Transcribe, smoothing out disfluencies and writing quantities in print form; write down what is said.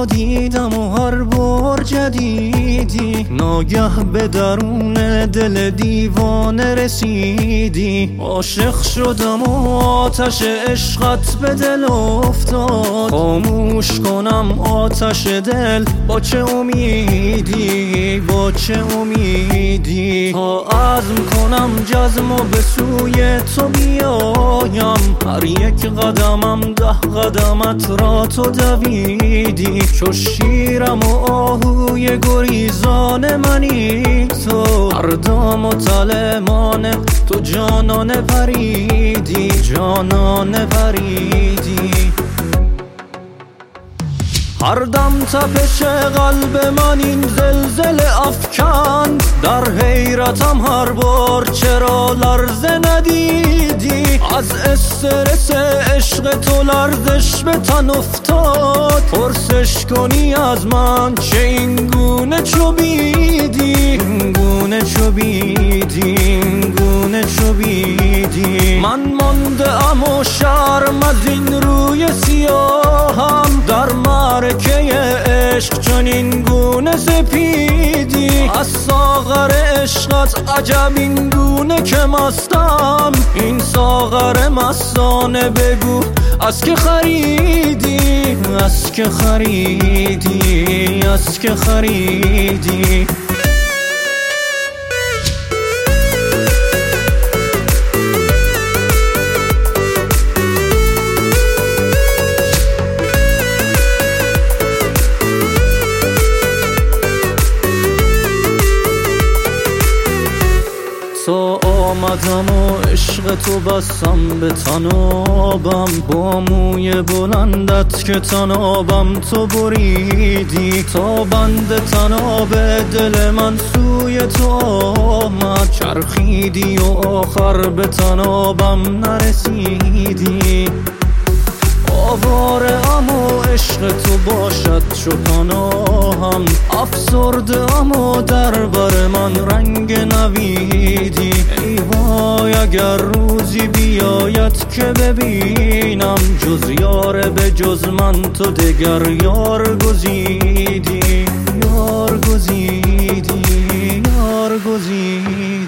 تو دیدم و هر بار جدیدی ناگه به درون دل دیوانه رسیدی. عاشق شدم و آتش عشقت به دل افتاد، خاموش کنم آتش دل با چه امیدی، با چه امیدی. تا عزم کنم جزم و به سوی تو بیایم، هر یک قدمم 10 قدمت را تو دویدی. چو شیرم و آهوی گریزان منی تو، هر دام و تلمان تو جانانه پریدی، جانانه پریدی. هر دم تپش قلب من این زلزله افکند، در حیرتم هر بار چرا لرزه ندیدی. از استرس عشق تو لرزش به تن افتاد، پرسش کنی از من چه این گونه چوبیدی، این گونه چوبیدی، این گونه چوبیدی. من مانده ام و شرم از این روی سیاهم، در معرکه عشق چنین گونه سپیدی. از ساغر عشقت عجب این گونه که مستم، این ساغر مستانه بگو از که خریدی، از که خریدی، از که خریدی. تا آمدم و عشق تو بستم به تنابم، با موی بلندت که تنابم تو بریدی. تا بند تناب دل من سوی تو آمد، چرخیدی و آخر به تنابم نرسیدی. آواره ام و عشق تو باشد چو پناهم، افسرده ام و در بر من رنگ نویدی. ای وای اگر روزی بیاید که ببینم، جز یار به جز من تو دگر یار گزیدی، یار گزیدی، یار گزیدی.